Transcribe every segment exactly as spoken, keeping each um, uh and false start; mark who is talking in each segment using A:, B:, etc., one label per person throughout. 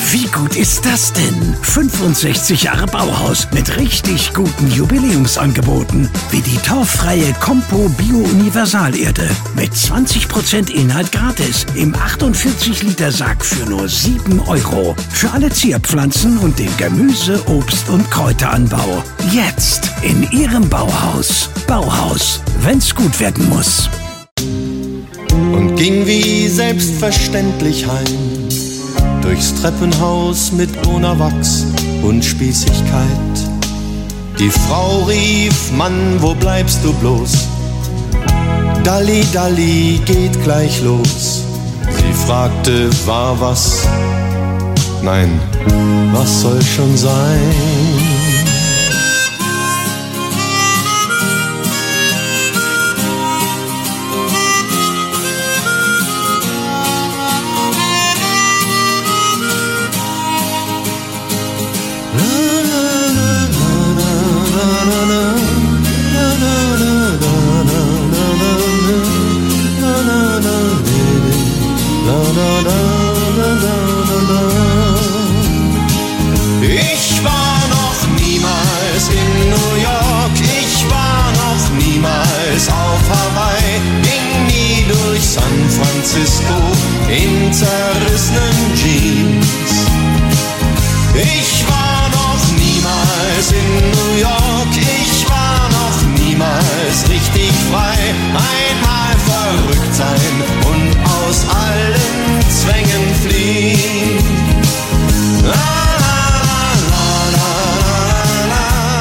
A: Wie gut ist das denn? fünfundsechzig Jahre Bauhaus mit richtig guten Jubiläumsangeboten. Wie die torffreie Compo Bio Universalerde. Mit zwanzig Prozent Inhalt gratis. Im achtundvierzig Liter Sack für nur sieben Euro. Für alle Zierpflanzen und den Gemüse-, Obst- und Kräuteranbau. Jetzt in Ihrem Bauhaus. Bauhaus, wenn's gut werden muss.
B: Und ging wie selbstverständlich heim, durchs Treppenhaus mit Bonawachs und Spießigkeit. Die Frau rief, Mann, wo bleibst du bloß? Dalli, Dalli, geht gleich los. Sie fragte, war was? Nein, was soll schon sein? Ich war noch niemals in New York, ich war noch niemals auf Hawaii, ging nie durch San Francisco in zerrissenen Jeans. Ich war noch niemals in New York, ich war noch niemals richtig frei. Einmal verrückt sein und aus allen Zwängen fliehen. La, la, la, la,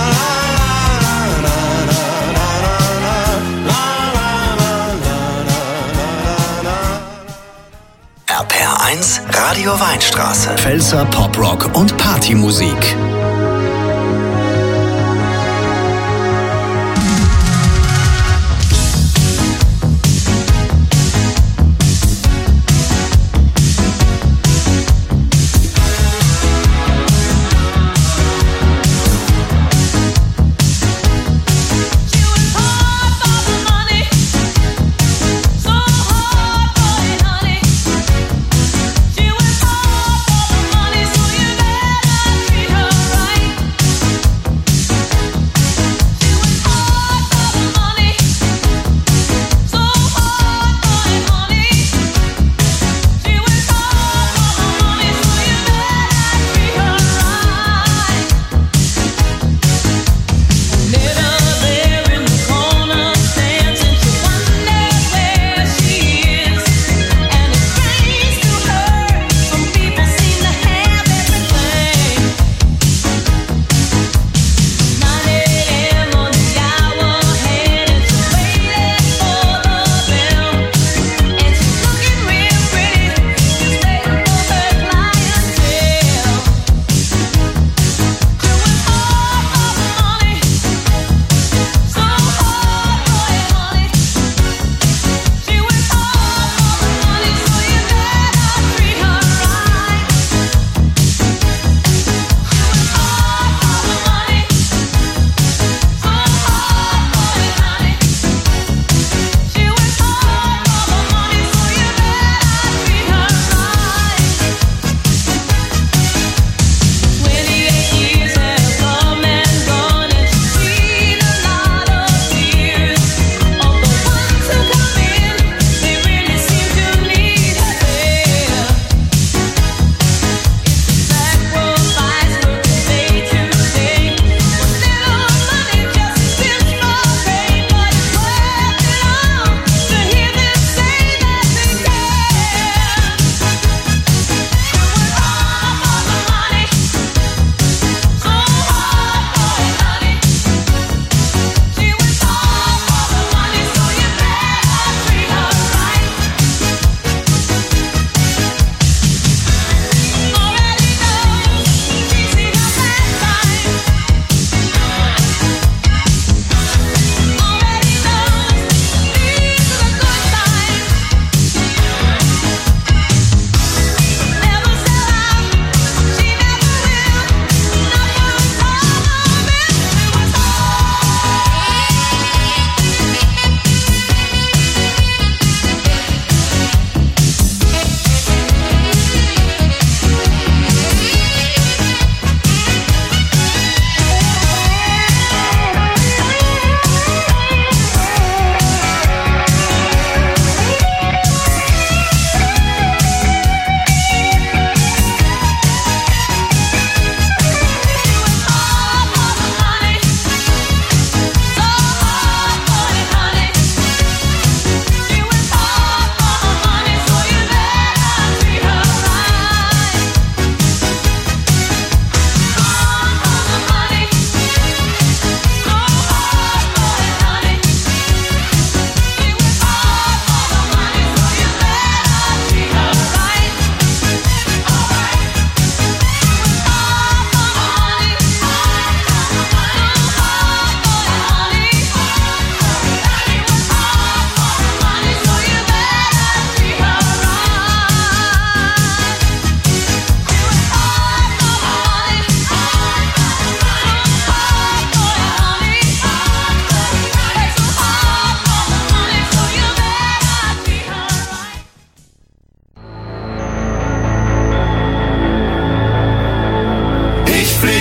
C: R P R eins Radio Weinstraße. Pfälzer Poprock und Partymusik.
D: She was hard for the money, so you better treat her right.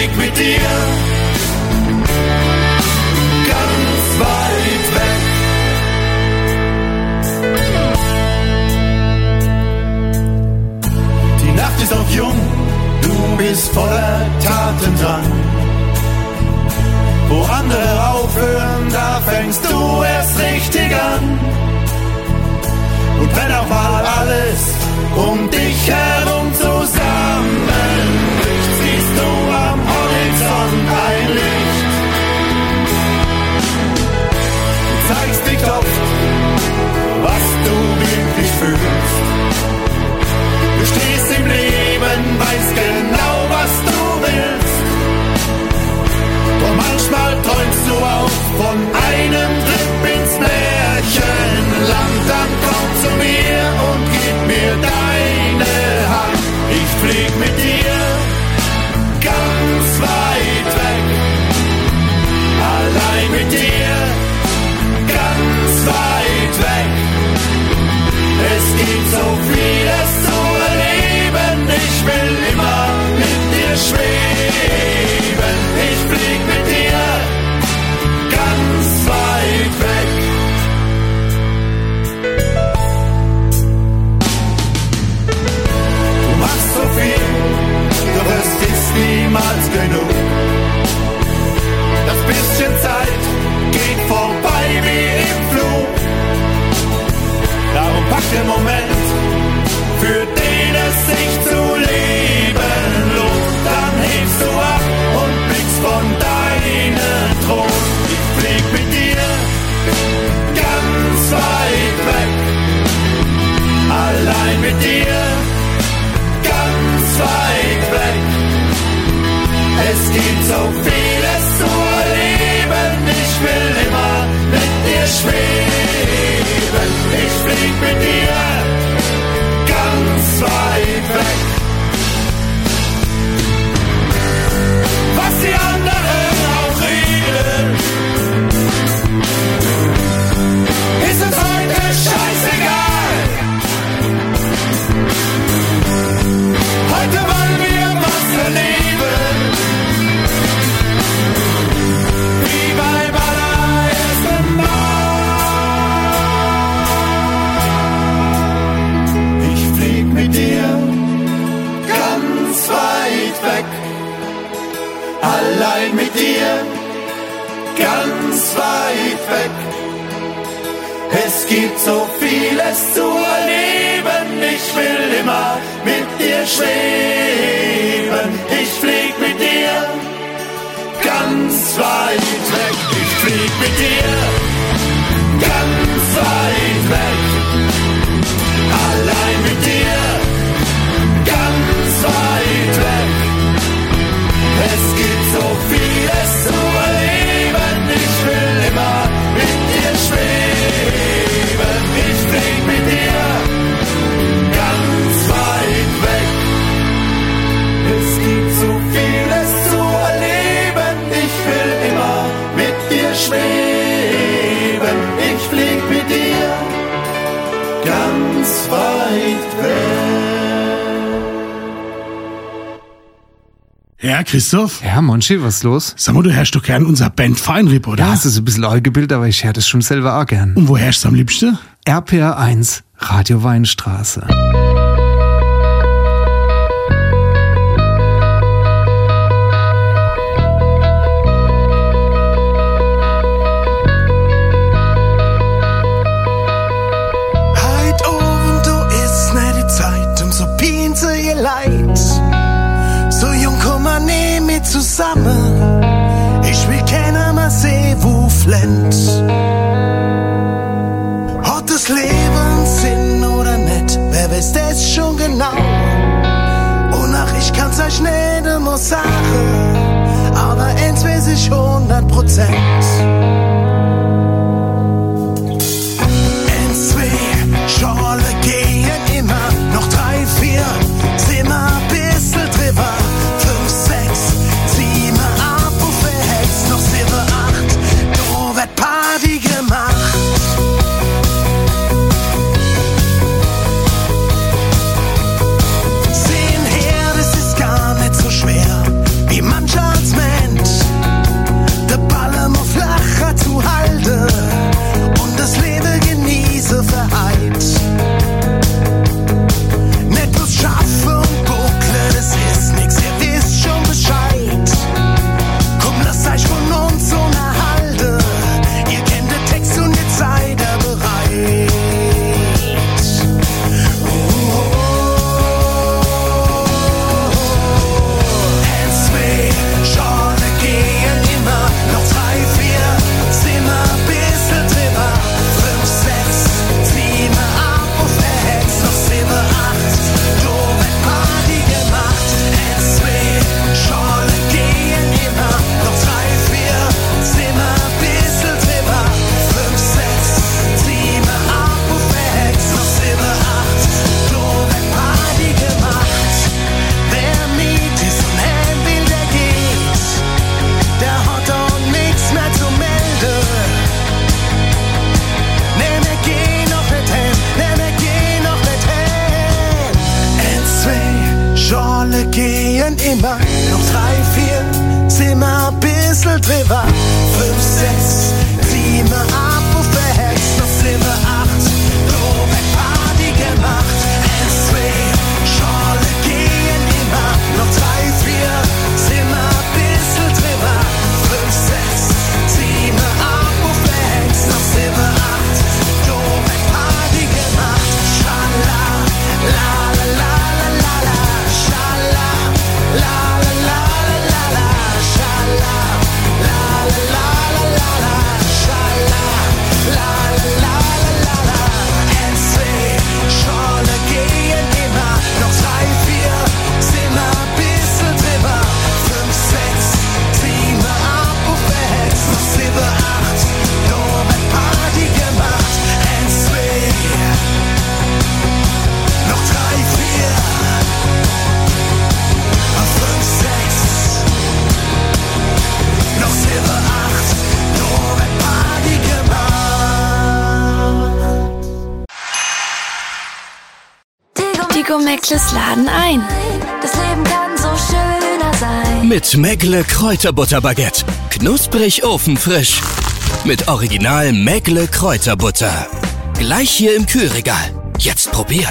B: flieg mit dir ganz weit weg. Die Nacht ist noch jung, du bist voller Tatendrang. Wo andere aufhören, da fängst du erst richtig an. Und wenn auch mal alles um dich herum zusammenbricht, siehst du am Horizont ein Licht. Du zeigst nicht oft, was du wirklich fühlst. Du stehst im Leben, weißt genau, was du willst. Doch manchmal träumst du auch von einem Trip ins Märchenland. Dann komm zu mir und gib mir deine Hand. Ich flieg mit dir ganz weit weg. Allein mit dir ganz weit weg. Es gibt so vieles zu erleben. Ich will immer mit dir schweben. Ich flieg mit dir ganz weit weg. Du machst so viel, doch es ist niemals genug. Das bisschen Zeit geht vorbei wie im Flug. Darum pack den Moment, für den es sich zu leben lohnt. Dann hebst du ab und blickst von deinem Thron. Ich flieg mit dir ganz weit weg. Allein mit dir ganz weit weg. Es gibt so vieles zu erleben. Ich will immer mit dir schweben. Ich flieg mit dir ganz weit weg. Was die anderen auch reden, ist uns heute scheißegal. Heute wollen wir was erleben, wie beim allerersten Mal. Ich flieg mit dir ganz weit weg. Allein mit dir, ganz weit weg. Es gibt so vieles zu erleben. Ich will immer mit dir schweben. Ich flieg mit dir ganz weit weg. Ich flieg mit dir ganz weit weg. Allein mit dir, ganz weit weg. Es gibt so vieles zu erleben. Ich will immer mit dir schweben. Ich flieg mit dir ganz weit weg. Es gibt so vieles zu erleben. Ich will immer mit dir schweben. Ich flieg mit dir ganz weit weg.
D: Ja, Christoph?
E: Ja, Monchi, was ist los?
D: Sag mal, du hörst doch gern unser Band Feinripp, oder?
E: Ja, es ist ein bisschen eingebildet, aber ich höre das schon selber auch gern.
D: Und wo hörst du am liebsten?
E: R P R eins, Radio Weinstraße.
B: Heit oben, du ist nicht die Zeit, um so pinse ihr Leid. So jung, komm mal, nehm mit zusammen. Ich will keiner mal sehen, wo flennt. Hat das Leben Sinn oder nicht? Wer weiß das schon genau? Und ach, ich kann's euch nicht immer sagen. Aber eins weiß ich hundert Prozent. Eins, zwei, Schorle gehen immer. Noch drei, vier, Zimmer, bissl drüber. Fünf, sechs, sieben, ab und verhext. Noch sieben, acht, du wird Party gemacht. Sehen her, das ist gar nicht so schwer. Wie mancher Schale gehen immer. Noch drei, vier, sind wir ein bisschen drüber. Fünf, sechs, sieben, acht, wo verhext. Noch sind wir acht, Robert Party gemacht. Eins, zwei, Schale gehen immer. Noch drei, vier, sind wir ein bisschen drüber. Fünf, sechs, sieben, acht, wo verhext. Noch sind wir acht, Robert Party gemacht. Schala, la la la la la la. Schala, la la la la la la. Schala, la la la la la la. Schala, la la la la la la. Eins, zwei, Schale gehen immer. Noch drei, vier, sind wir ein bisschen drüber. Fünf, sechs, sieben, acht, wo verhext. Noch sieben, acht, nur mit Party gemacht. Eins, zwei, noch drei, vier, fünf, sechs, noch sieben, acht, nur mit Party gemacht.
F: Tigo Mäckles laden ein.
G: Das Leben kann so schöner sein.
H: Mit Mäckle Kräuterbutterbaguette. Knusprig ofenfrisch. Mit Original Mäckle Kräuterbutter. Gleich hier im Kühlregal. Jetzt probieren.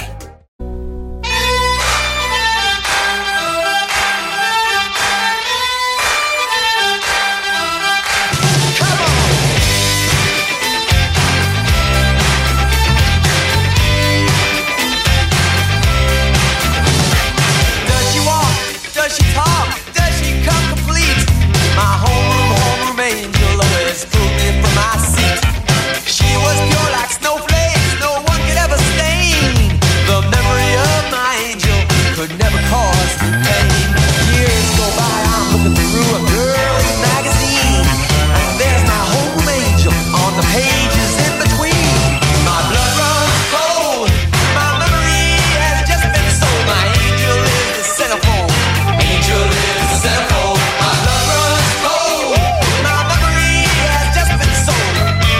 B: Does she walk? Does she talk? Does she come complete? My homeroom, homeroom angel always pulled me from my seat. She was pure like snowflakes, no one could ever stain. The memory of my angel could never cause pain. Years go by, I'm looking through a girl's magazine, and there's my homeroom angel on the pages in between. My blood runs cold, my memory has just been sold. My angel is the centerfold. Angel is the centerfold. My blood runs cold, my memory has just been sold.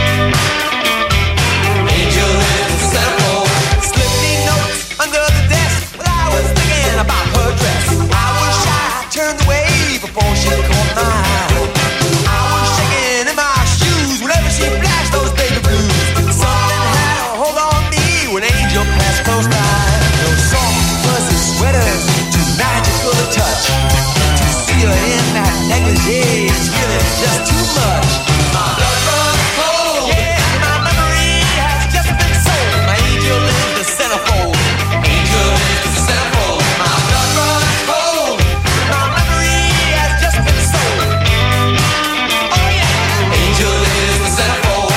B: Angel is the centerfold. Slipped me notes under the desk while I was thinking about her dress. I was shy, turned away before she caught my eye. I was shaking in my shoes whenever she flashed those baby blues. Something had a hold on me when Angel passed close by. Those soft, fuzzy sweaters, too magical to touch. To see her in that negligee is really just too much. My blood runs cold, yeah, my memory has just been sold. My angel is the centerfold. Angel is the centerfold. My blood runs cold, my memory has just been sold. Oh yeah, Angel is the centerfold.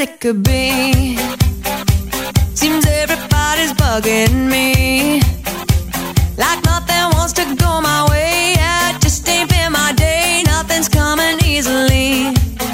I: it could be. Seems everybody's bugging me. Like nothing wants to go my way. Yeah, it just ain't been my day. Nothing's coming easily.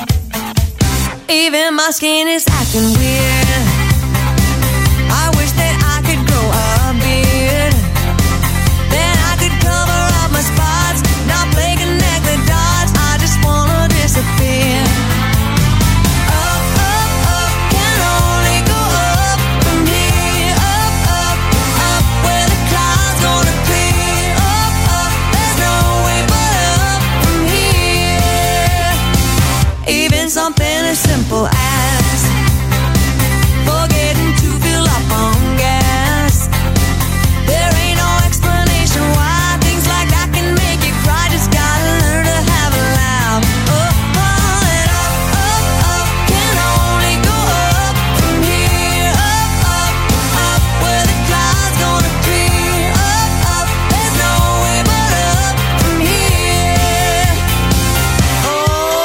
I: Even my skin is acting weird. I wish that I could grow a beard. Then I could cover up my spots. Not play connect the dots. I just wanna disappear. Up, up, up, can only go up from here. Up, up, up, where the clouds gonna clear. Up, up, there's no way but up from here. Even something as simple as forgetting to fill up on gas. There ain't no explanation why things like that can make you cry. Just gotta learn to have a laugh. Oh, oh, and up, up, up, can only go up from here. Up, up, up, where the clouds gonna clear. Up, up, there's no way but up from here. Oh,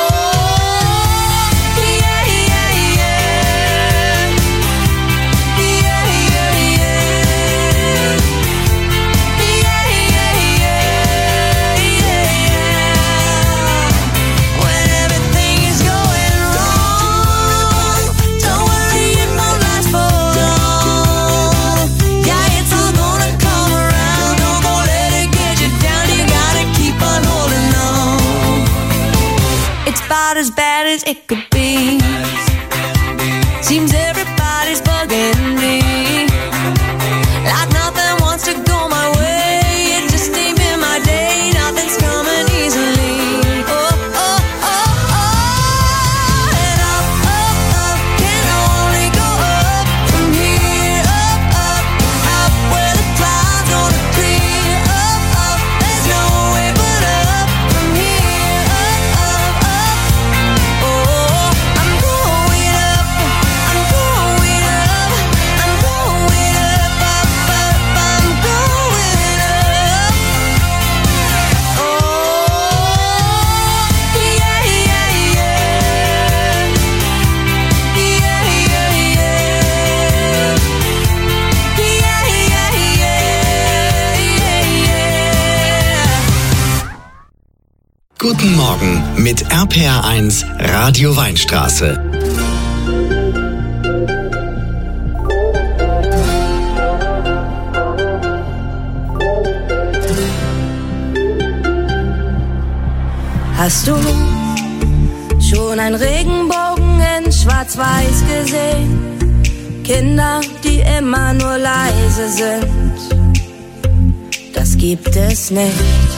I: yeah, yeah, yeah. Yeah, yeah, yeah. Yeah, yeah, yeah, yeah. When everything is going wrong, don't worry, it won't last for long. Yeah, it's all gonna come around. Don't go let it get you down. You gotta keep on holding on. It's about as bad as it could be. Seems everybody's bugging me. Like nothing wants to go my way. It just ain't been my day. Nothing's coming easily. Oh, oh, oh, oh. And up, up, up, can only go up from here. Up, up, up, where the clouds gonna clear. Up, up, there's no way but up from here. Up, up, up. Oh, I'm going up. I'm going up. I'm going up, up, up. I'm going up. Oh, yeah, yeah, yeah. Yeah, yeah, yeah. Yeah, yeah, yeah, yeah.
C: Guten Morgen mit R P R eins Radio Weinstraße.
I: Hast du schon einen Regenbogen in Schwarz-Weiß gesehen? Kinder, die immer nur leise sind. Das gibt es nicht.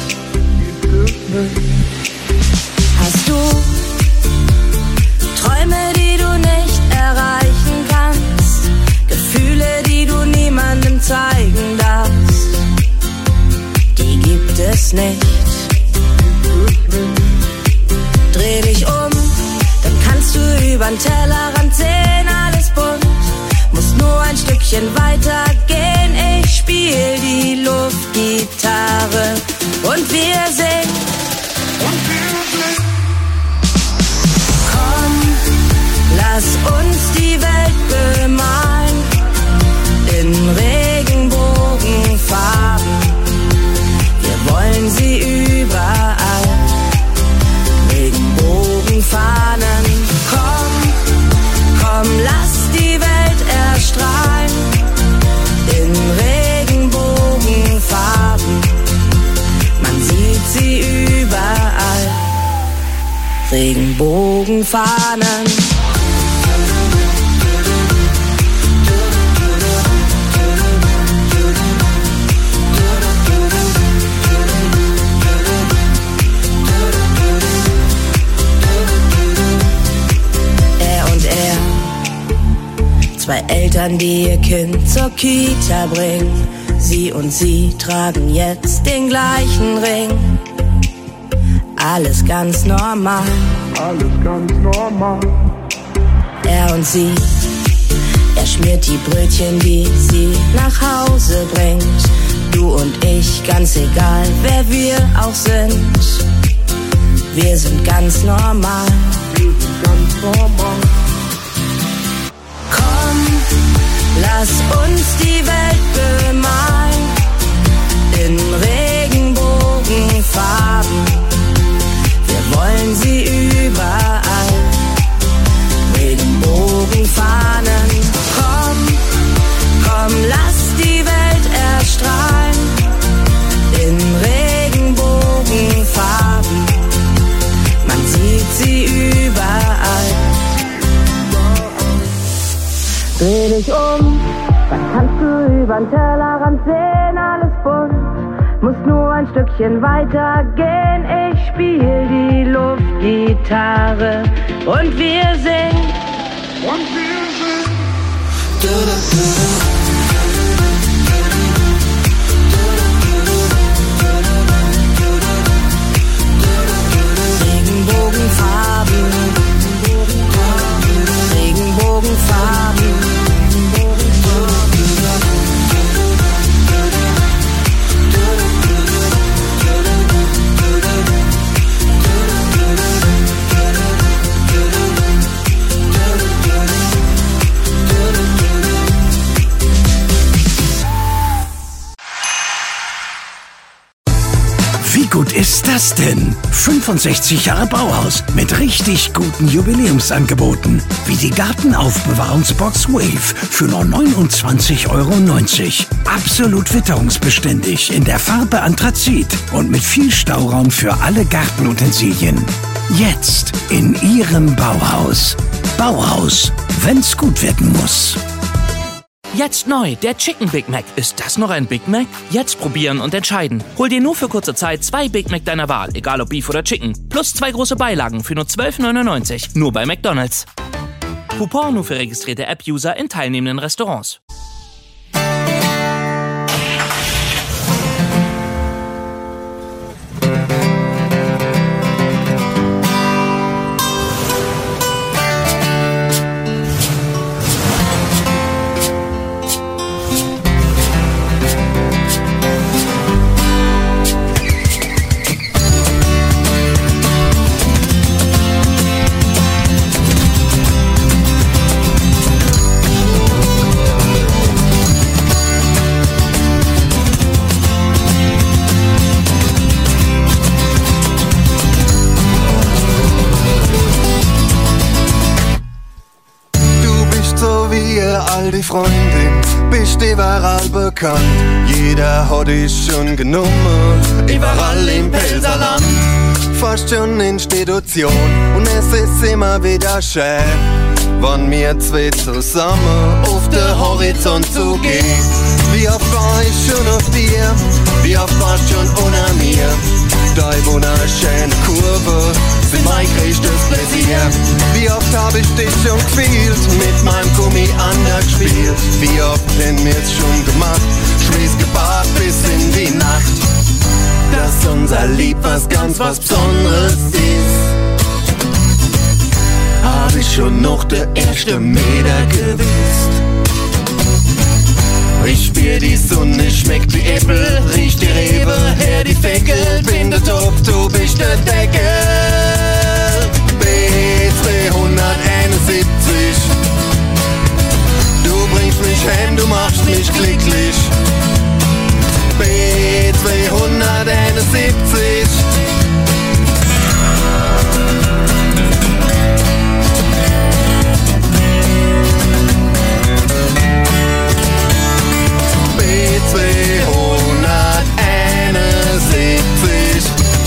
I: Hast du Träume, die du nicht erreichen kannst? Gefühle, die du niemandem zeigen darfst? Die gibt es nicht. Dreh dich um, dann kannst du übern Tellerrand sehen, alles bunt. Musst nur ein Stückchen weiter gehen, ich spiel die Luftgitarre und wir singen. Komm, lass uns die Welt bemalen in Regenbogenfarben. Wir wollen sie überall. Regenbogenfahnen, komm, komm, lass die Welt erstrahlen in Regenbogenfarben. Man sieht sie überall. Regenbogenfahnen. Zwei Eltern, die ihr Kind zur Kita bringen. Sie und sie tragen jetzt den gleichen Ring. Alles ganz normal. Alles ganz normal. Er und sie, er schmiert die Brötchen, die sie nach Hause bringt. Du und ich, ganz egal, wer wir auch sind. Wir sind ganz normal. Wir sind ganz normal. lass uns die Welt bemalen in Regenbogenfarben. Wir wollen sie überall, Regenbogenfahnen. Komm, komm, lass die Welt erstrahlen in Regenbogenfarben. Man sieht sie überall. Dreh dich um, dann kannst du übern Tellerrand sehen, alles bunt. Muss nur ein Stückchen weiter gehen. Ich spiel die Luftgitarre und wir singen. Und wir singen. Regenbogenfarben, Regenbogenfarben.
A: Wie gut ist das denn? fünfundsechzig Jahre Bauhaus mit richtig guten Jubiläumsangeboten. Wie die Gartenaufbewahrungsbox Wave für nur neunundzwanzig Euro neunzig. Absolut witterungsbeständig in der Farbe Anthrazit und mit viel Stauraum für alle Gartenutensilien. Jetzt in Ihrem Bauhaus. Bauhaus, wenn's gut werden muss.
J: Jetzt neu, der Chicken Big Mac. Ist das noch ein Big Mac? Jetzt probieren und entscheiden. Hol dir nur für kurze Zeit zwei Big Mac deiner Wahl, egal ob Beef oder Chicken. Plus zwei große Beilagen für nur zwölf neunundneunzig. Nur bei McDonald's. Coupon nur für registrierte App-User in teilnehmenden Restaurants.
K: Die Freundin, bist überall bekannt. Jeder hat dich schon genommen, überall im Pelzerland. Fast schon Institution und es ist immer wieder schön, wenn wir zwei zusammen auf den Horizont zugehen. Wie oft war ich schon auf dir, wie oft warst schon unter mir. Deine wunderschöne Kurve sind mein größtes Pläsier. Wie oft hab ich dich schon gefühlt, mit meinem Gummi angespielt. Wie oft hätten wir's schon gemacht, Schweiß gebart bis in die Nacht. Dass unser Lieb was ganz was Besonderes ist, hab ich schon noch der erste Meter gewusst. Ich spür die Sonne, schmeckt die Äpfel, riech die Rebe, her die Feckel, bin der Top, du bist der Deckel. B zweihunderteinundsiebzig, du bringst mich heim, du machst mich glücklich. B zweihunderteinundsiebzig. zweihunderteinundsiebzig.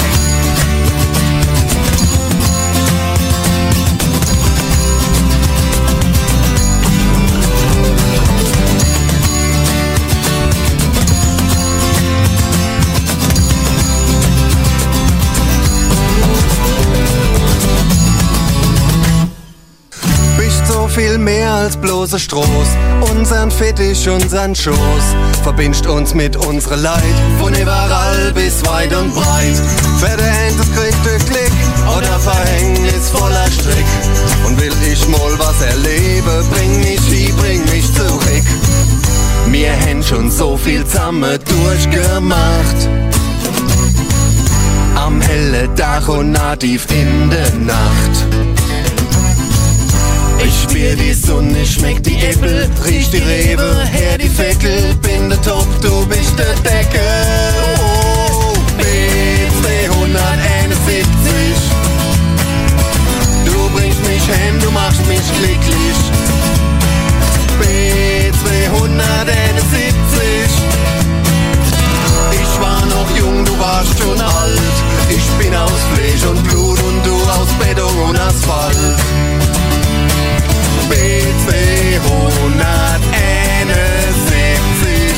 K: Viel mehr als bloße Stroß, unseren Fetisch, unseren Schoß, verbindet uns mit unserer Leid, von überall bis weit und breit. Verdient kriegt der Klick oder verhängnisvoller Strick. Und will ich mal was erleben, bring mich hin, bring mich zurück. Wir haben schon so viel zusammen durchgemacht, am hellen Tag und nativ in der Nacht. Ich spür die Sonne, schmeck die Äpfel, riech die Rebe, her die Feckel, bin der Top, du bist der Deckel. Oh, B zweihunderteinundsiebzig, du bringst mich heim, du machst mich glücklich. B zweihunderteinundsiebzig, ich war noch jung, du warst schon alt. Ich bin aus Fleisch und Blut und du aus Beton und Asphalt. B zweihunderteinundsiebzig.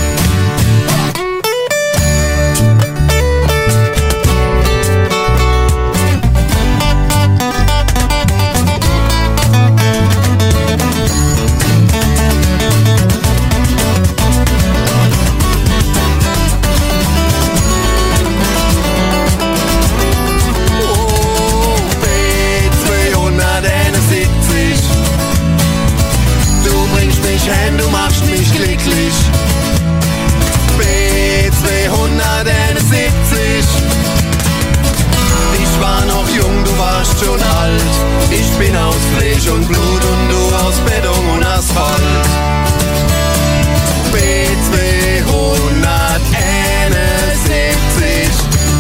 K: Du machst mich glücklich. B zweihunderteinundsiebzig, ich war noch jung, du warst schon alt. Ich bin aus Fleisch und Blut und du aus Beton und Asphalt. B zweihunderteinundsiebzig.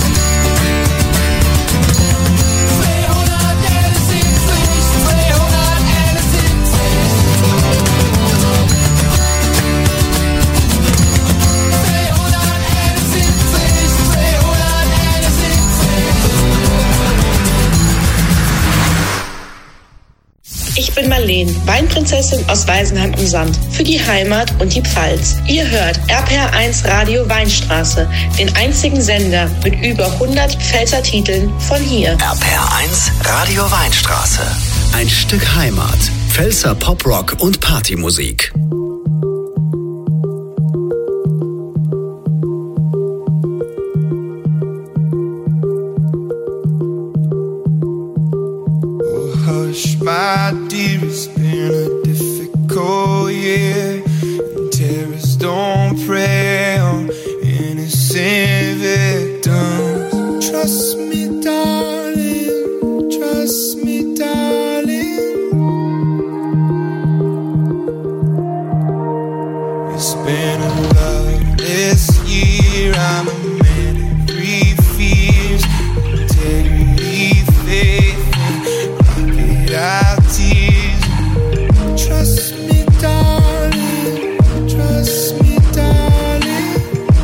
L: Ich bin Marleen, Weinprinzessin aus Weisenheim am Sand, für die Heimat und die Pfalz. Ihr hört R P R eins Radio Weinstraße, den einzigen Sender mit über hundert Pfälzer Titeln von hier.
C: R P R eins Radio Weinstraße. Ein Stück Heimat. Pfälzer Poprock und Partymusik.
M: My dear, it's been a difficult year, and terrorists don't prey on innocent victims. Trust me, darling, trust me, darling. It's been a loveless year, I'm a man who breathes fears, integrity, faith, our tears. Trust me, darling, trust me, darling.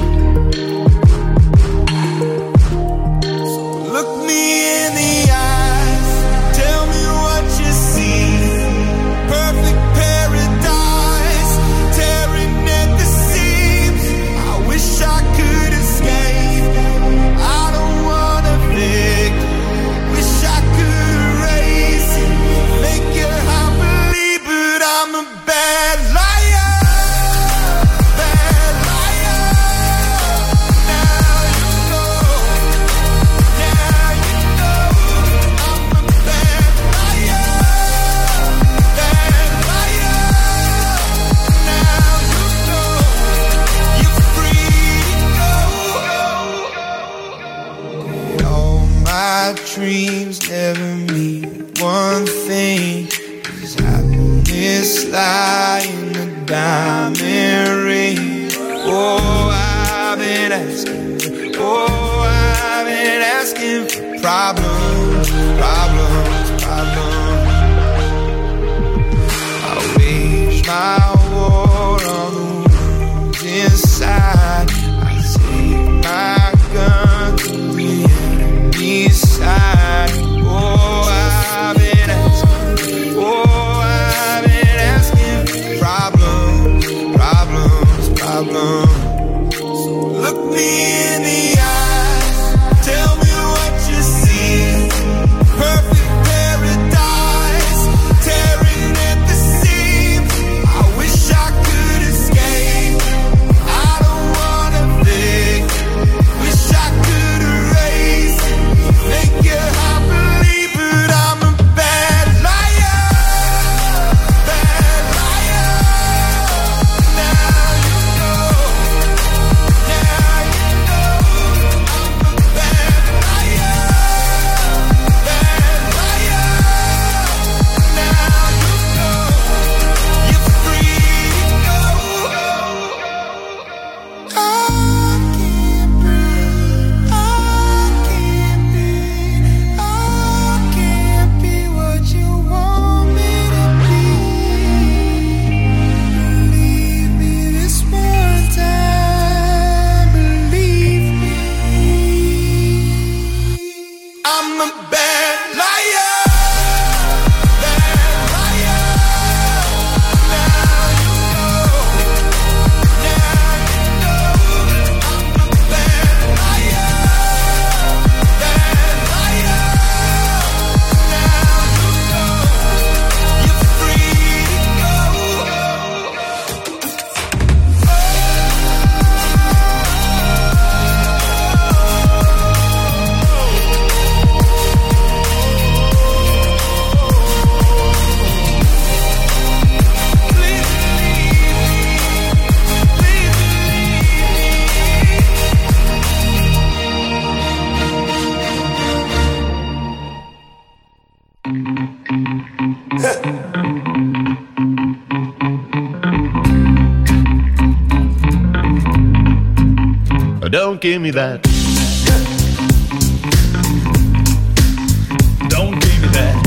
M: So look me in the eyes, tell me what you see. Perfect paradise, tearing at the seams. I wish I could escape, I don't wanna fake. Wish I could erase it, make your heart believe, but I'm a bad liar, bad liar. Now you know, now you know, I'm a bad liar, bad liar. Now you know, you're free to go. All my dreams never mean one thing, is happiness lie in the diamond ring. Oh, I've been asking, oh, I've been asking for problems, problems, problems. I wage my war on the wounds inside. I take my gun to the enemy's side. Oh, I've been asking, oh, I've been asking for problems, problems, problems. So look me in the eyes, tell me what you see. Perfect paradise, tearing at the seams. I wish I could escape, I don't wanna think. Wish I could erase it, make your heart believe, but I'm a bad liar, bad liar. Now you know, now you know,
B: Don't give me that. Don't give me that.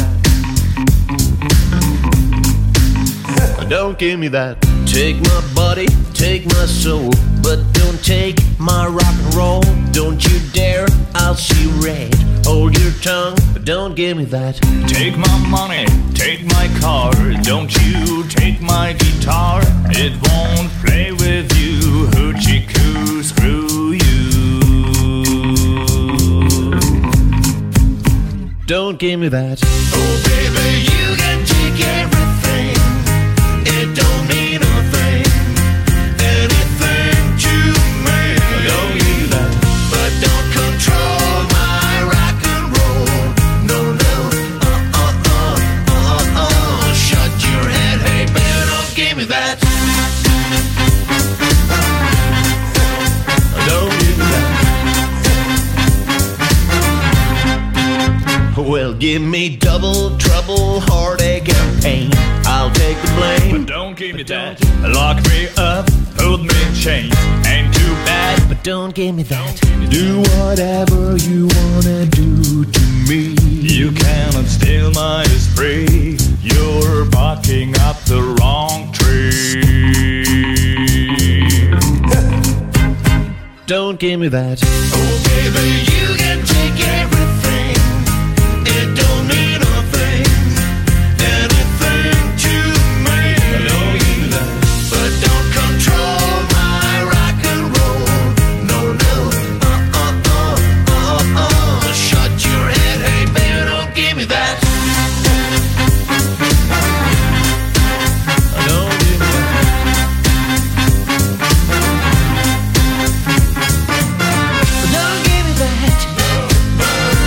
B: Don't give me that.
N: Take my body, take my soul, but don't take my rock and roll. Don't you dare, I'll see red. Hold your tongue, but don't give me that.
B: Take my money, take my car. Don't you take my guitar. It won't play with you. Hoochie coo, screw you.
N: Don't give me that.
B: Oh baby, you can take everything. It don't mean a thing. Anything to me. Don't give me that. But don't control my rock and roll. No, no. Uh, uh, uh, uh, uh. Shut your head, hey baby, don't give me that. Don't give me that.
N: Well, give me double trouble, heartache and pain. I'll take the blame.
B: But don't give me that. Lock me up, hold me in chains. Ain't too bad.
N: But don't give me that.
B: Do whatever you wanna do to me. You cannot steal my esprit. You're barking up the wrong tree.
N: Don't give me that.
B: Oh baby, you can take everything. It don't mean a thing. Anything to me. Don't give me that. But don't control my rock and roll. No, no. Uh, uh, uh, uh, uh. Shut your head, hey baby, don't give me that. Don't give me that.
N: Don't give me that.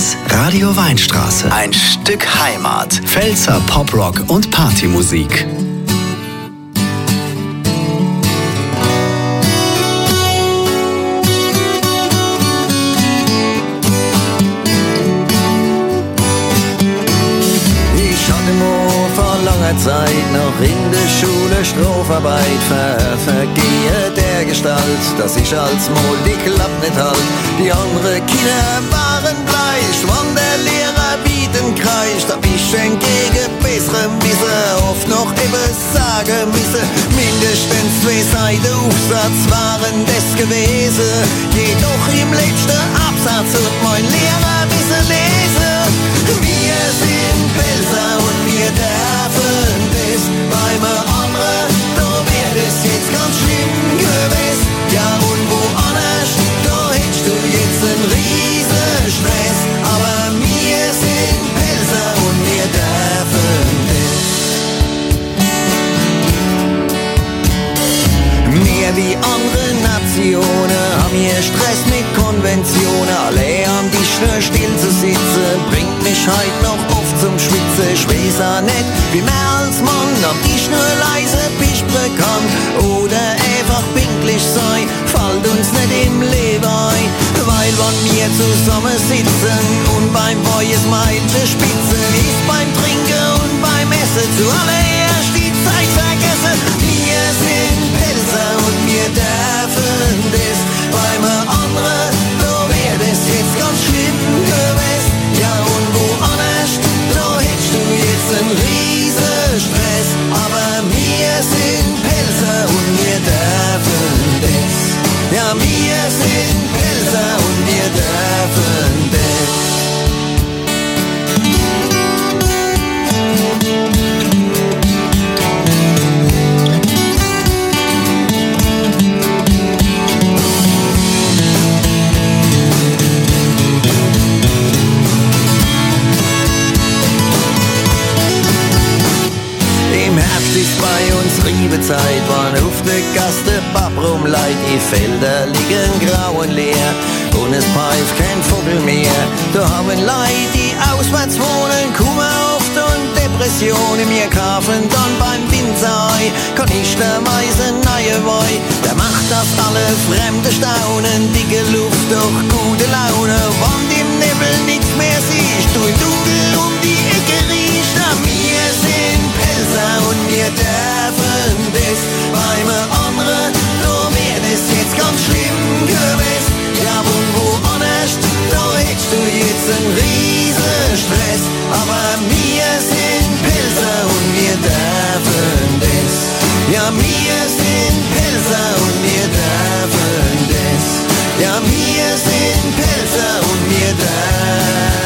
C: eins Radio Weinstraße. Ein Stück Heimat. Pfälzer Poprock und Partymusik.
N: Zeit noch in der Schule Strafarbeit ver vergehe der Gestalt, dass ich als Mol die Klapp nicht halt. Die anderen Kinder waren bleich, wann der Lehrer bieten kreischt, hab ich entgegen bessere Misse oft noch eben sagen müssen. Mindestens zwei Seiten Aufsatz waren das gewesen, jedoch im letzten Absatz hat mein Lehrer müssen lesen. Wir sind Pelzer und wir dürfen das beim anderen, da wär das jetzt ganz schlimm gewesen. Ja und woanders, da hättest du jetzt einen riesen Stress, aber wir sind Pelzer und wir dürfen das. Mehr wie andere Nationen haben hier Stress mit Konventionen, alle am Tisch nur still zu sitzen, bringt mich heut noch oft zum Schwitzen. Ich weiß auch nicht, wie mehr als Mann am Tisch nur leise pispern kann oder einfach pinklich sein, fällt uns nicht im Leben ein. Weil wenn wir zusammen sitzen und beim Feuer Meilchen spitzen, ist beim Trinken und beim Essen zuallererst die Zeit vergessen. Wir sind Pelzer und wir dürfen das, beim anderen, da wär das jetzt ganz schlimm gewesen. Ja und woanders, da hättest du jetzt einen riesen Stress, aber wir sind Pelzer und wir dürfen das. Ja, wir sind Pelzer und wir dürfen das. Ist bei uns Riebezeit, wann auf der Gasse Papp rumleit, die Felder liegen grau und leer und es pfeift kein Vogel mehr. Da haben Leute, die auswärts wohnen, kommen oft und Depressionen. Wir kaufen dann beim Winzerei, kann ich der Weise neue Wei. Der macht, dass alle Fremde staunen, dicke Luft, doch gute Laune. Wann im Nebel nichts mehr siehst, du im Dunkel um die Ecke riechst, na wir sind Pelzer und wir dürfen das. Beim anderen, da wär das jetzt ganz schlimm gewesen. Ja und woanders, da hättest du jetzt einen riesen Stress, aber wir sind Pelzer und wir dürfen das. Ja wir sind Pelzer und wir dürfen das. Ja wir sind Pelzer und wir dürfen das.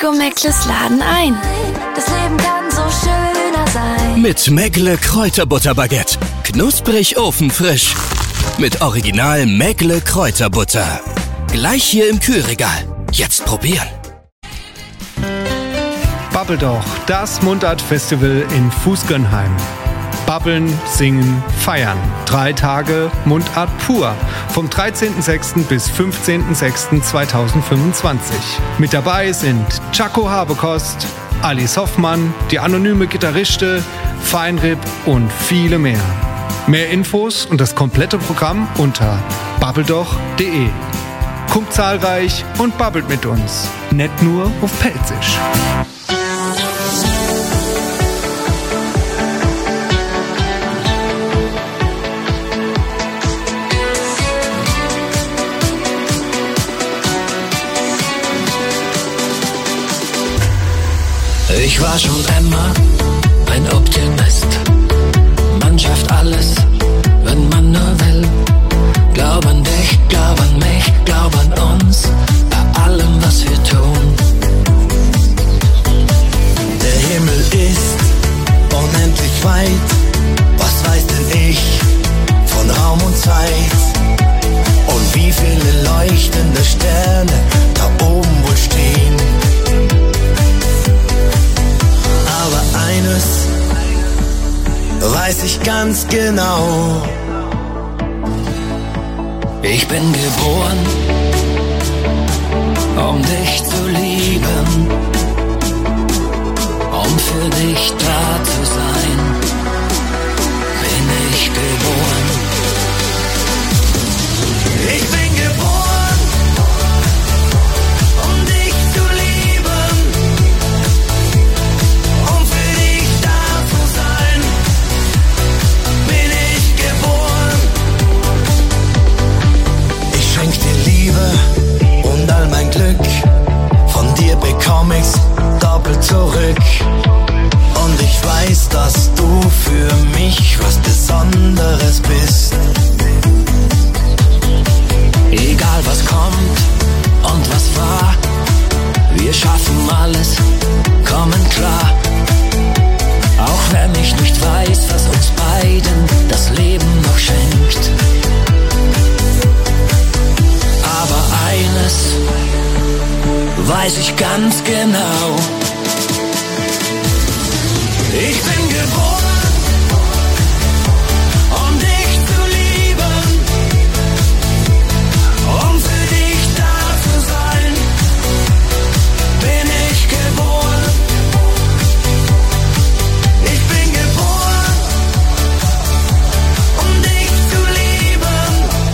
F: Lego Mäckles laden ein.
G: Das Leben kann so schöner sein.
H: Mit Mäckle Kräuterbutterbaguette. Knusprig ofenfrisch. Mit Original Mäckle Kräuterbutter. Gleich hier im Kühlregal. Jetzt probieren.
E: Babbel doch, das Mundart-Festival in Fußgönheim. Babbeln, singen, feiern. Drei Tage Mundart pur. Vom dreizehnten sechsten bis fünfzehnten sechsten zweitausendfünfundzwanzig. Mit dabei sind Chaco Habekost, Alice Hoffmann, die anonyme Gitarriste, Feinrib und viele mehr. Mehr Infos und das komplette Programm unter babbeldoch punkt de. Kommt zahlreich und babbelt mit uns. Nicht nur auf Pelzisch.
O: Ich war schon immer ein Optimist. Man schafft alles, wenn man nur will. Glaub an dich, glaub an mich, glaub an uns, bei allem, was wir tun.
K: Der Himmel ist unendlich weit. Was weiß denn ich von Raum und Zeit? Und wie viele leuchtende Sterne da oben wohl stehen? Aber eines weiß ich ganz genau.
O: Ich bin geboren, um dich zu lieben, um für dich da zu sein. Bin ich geboren.
K: Ich bin geboren, um dich zu lieben, um für dich da zu sein. Bin ich geboren. Ich schenk dir Liebe und all mein Glück. Von dir bekomm ich's doppelt zurück. Und ich weiß, dass du für mich was Besonderes bist.
O: Egal was kommt und was war, wir schaffen alles, kommen klar. Auch wenn ich nicht weiß, was uns beiden das Leben noch schenkt. Aber eines weiß ich ganz genau. Ich bin geboren, um dich zu lieben, um für dich da zu sein. Bin ich geboren. Ich bin geboren, um dich zu lieben,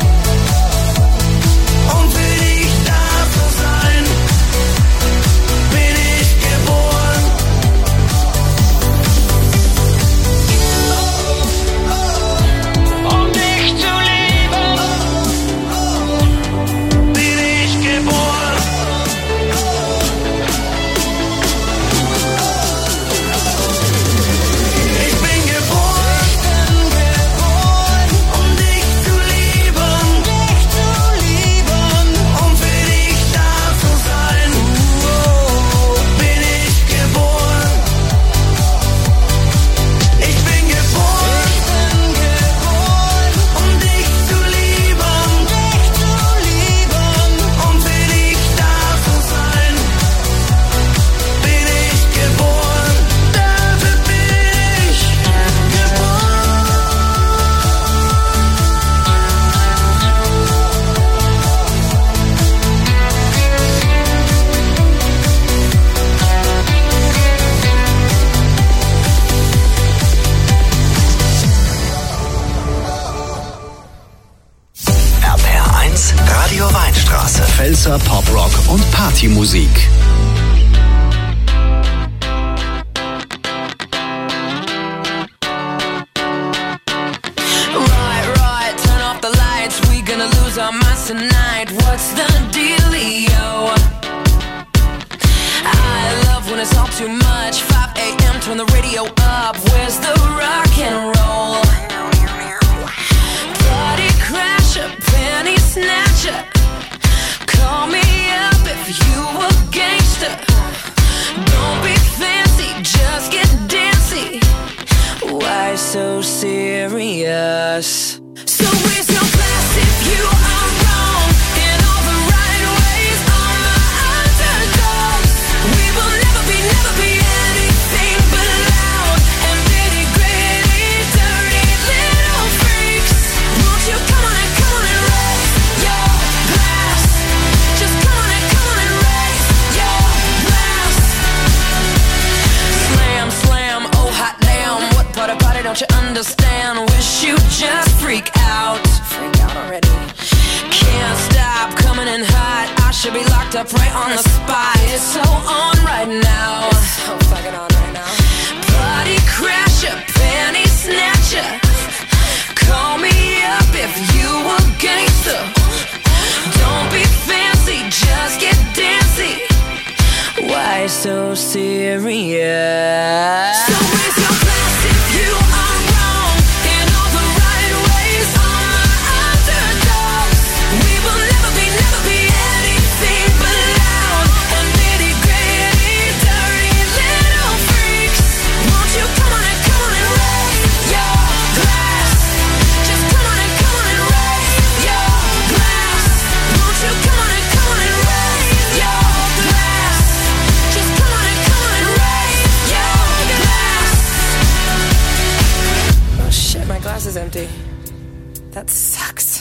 O: um für dich da zu sein. Bin ich geboren. Um dich zu lieben, bin ich geboren. Ich bin geboren, um dich zu lieben, um für dich da zu sein. Bin ich geboren. Ich bin geboren, um dich zu lieben, um für dich da zu sein. Bin ich geboren, dafür bin ich geboren.
C: R P R eins Radio Weinstraße. Pfälzer Poprock und Partymusik.
I: Right, right, turn off the lights. We gonna lose our minds tonight. What's the dealio? I love when it's all too much. five a.m. turn the radio up. Where's the rock and roll? Party crasher, penny snatcher. Call me up if you a gangster. Don't be fancy, just get dancy. Why so serious? So raise your glass if you are wrong in all the right ways. On the underdogs, we will never be, never be anything but loud and nitty gritty, dirty little freaks. Won't you come on and come on and raise your glass? Just come on and come on and raise your glass. Slam, slam, oh hot damn, what part of party don't you understand? Wish you just freak out. Freak out already. Can't stop coming in hot. I should be locked up right on the spot. It's so on right now. It's so fucking on right now. Party crasher, panty snatcher. Call me up if you a gangster. Don't be fancy, just get dancy. Why so serious? So raise your glass if you are wrong in all the right ways. On the underdogs, we will never be, never be anything but loud and nitty gritty, dirty little freaks. Won't you come on and come on and raise your glass? Just come on and come on and raise your glass. Won't you come on and come on and raise your glass? Just come on and come on and raise your glass. Oh shit, my glass is empty. That sucks.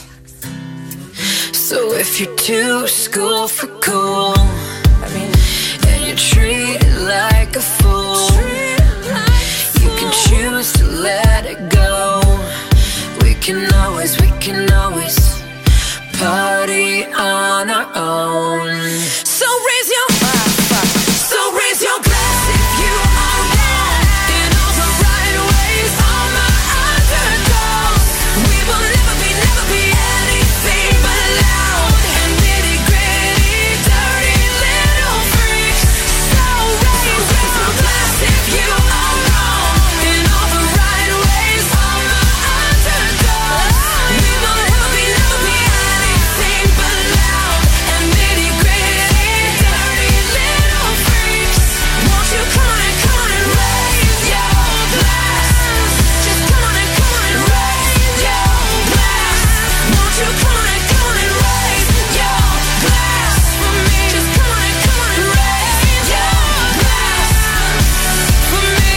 I: So if you're too school for cool, I mean, and you treat it like a fool, you can choose to let it go. We can always, we can always party on our own. So raise your So raise your glass if you are wrong in all the right ways. On the underdogs, we will never be, never be anything but loud and nitty gritty, dirty little freaks. So raise your glass if you are wrong in all the right ways. On the underdogs, we will never be, never be anything but loud and nitty gritty, dirty little freaks. Won't you come on and come on and raise your glass? Just come on and come on and raise your glass. Won't you come on and come on and raise your glass for me? Just come on and come on and raise your glass for me.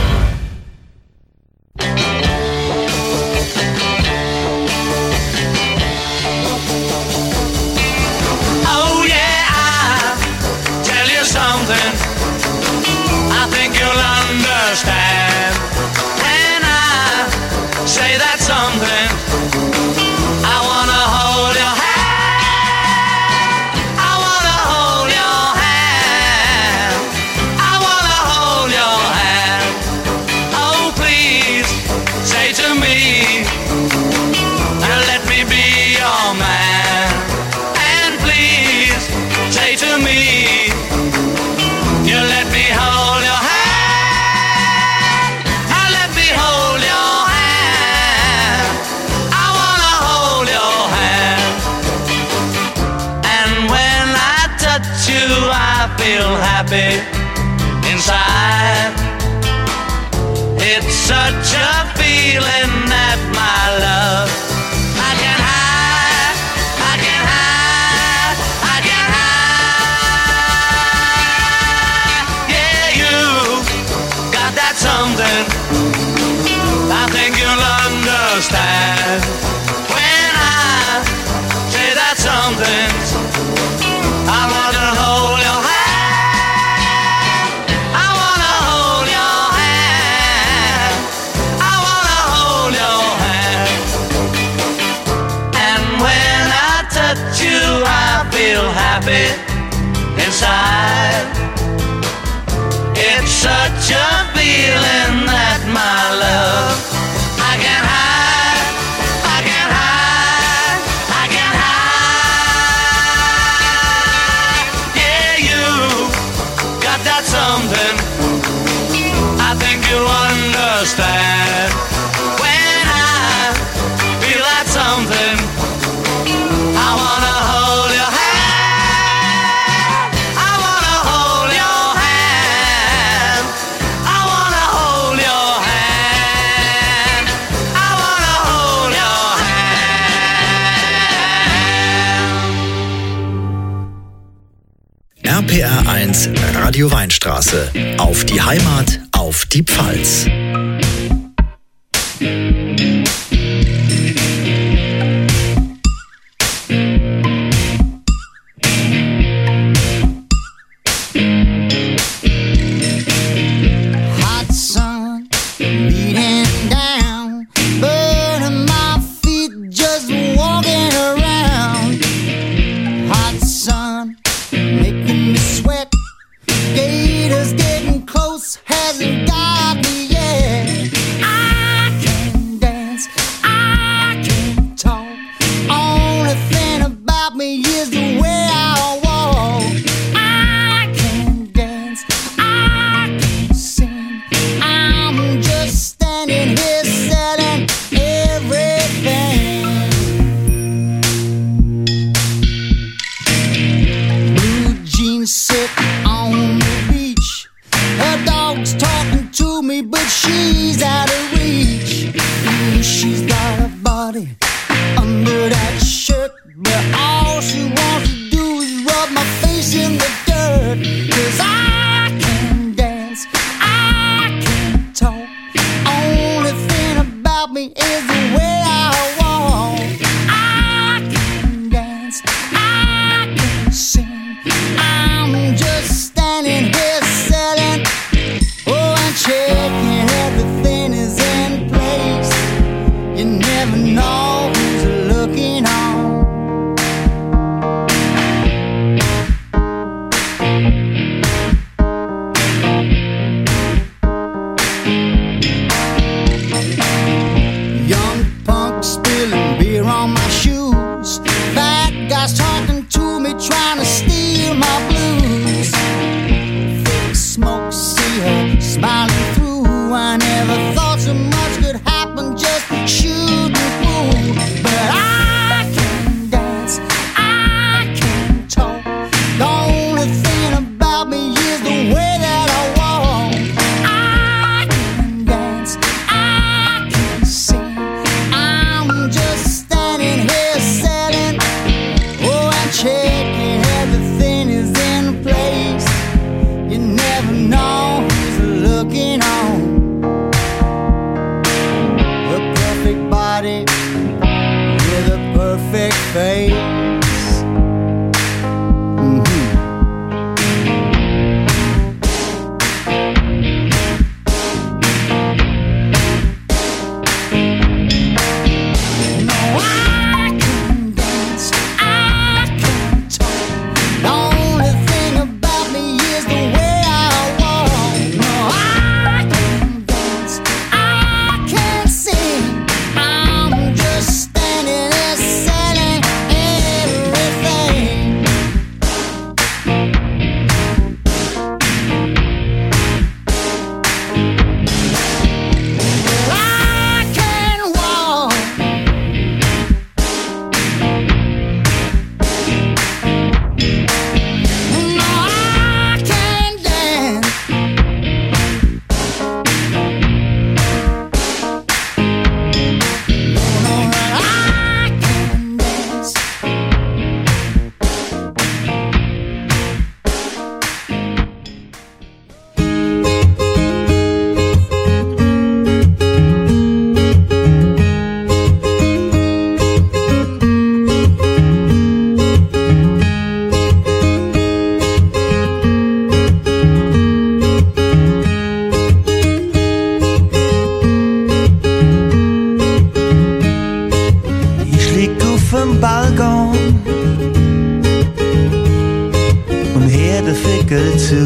B: Oh yeah, I'll tell you something I think you'll understand when I say that something. I wanna hold your hand. I wanna hold your hand. I wanna hold your hand. Oh please, say to me, and let me be your man. And please, say to me, you let me hold your hand. Now let me hold your hand. I wanna hold your hand. And when I touch you, I feel happy inside. It's such a feeling that my love I can hide, I can hide, I can hide. Yeah, you got that something I think you'll understand when I say that something. I wanna hold your hand. I wanna hold your hand. I wanna hold your hand. And when I touch you, I feel happy inside. It's such a feeling that my love I can hide, I can hide, I can hide. Yeah, you got that something I think you understand when I feel that something. I wanna hold your hand. I wanna hold your hand.
C: P R eins Radio Weinstraße. Auf die Heimat, auf die Pfalz.
I: Hot sun beating down, burning my feet just walking around. Hot sun making me sweat. Gators getting close, hasn't got me yet. I can dance, I can talk. Only thing about me is the way I walk. I can dance, I can sing. I'm just standing here selling everything. Blue jeans sit on the beach. Her dog's talking to me, but she's out of reach. Ooh, she's got a body under that shirt, but all she wants to do is rub my face in the dirt. 'Cause I can dance, I can talk. Only thing about me is the way I walk. I can dance, I can sing. I'm just standing here selling. Oh, I'm checking everything is in place. You never know who's looking on. Young punk spilling beer on my shoes. Fat guys talking to me, trying to steal my blues. Thick smoke, see her smiling through. I never thought so much could happen, just shooting through. But I can dance, I can talk. The only thing about me is the way that I walk. I can dance, I can sing. I'm just standing here selling. Oh, I'm checking everything is in place. You never know who's looking on. A perfect body with a perfect face. Mhm. No, I can dance, I can talk. The only thing about me is the way I walk. No, I can dance, I can sing. I'm just standing there selling everything. I can walk. No, I can dance. No, I can dance.
P: Ich lieg auf'm Balkon und hör den Vögel zu.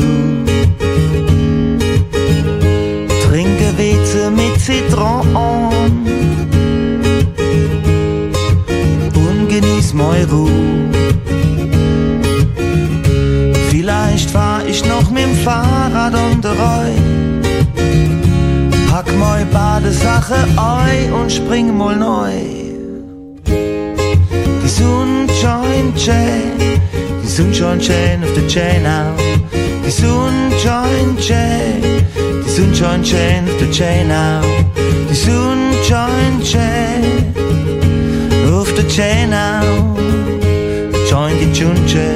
P: Trinke Weze mit Zitronen und genieß meine Ruhe. Vielleicht fahr ich noch mit'm Fahrrad um den Rhein. Pack meine Badesache ein und spring mal neu. Die Sunshine Chain, die Sunshine Chain auf der Chain out. Die Sunshine Chain, die Sunshine Chain auf der Chain out. Die Sunshine Chain auf der Chain out. Join die Chunche.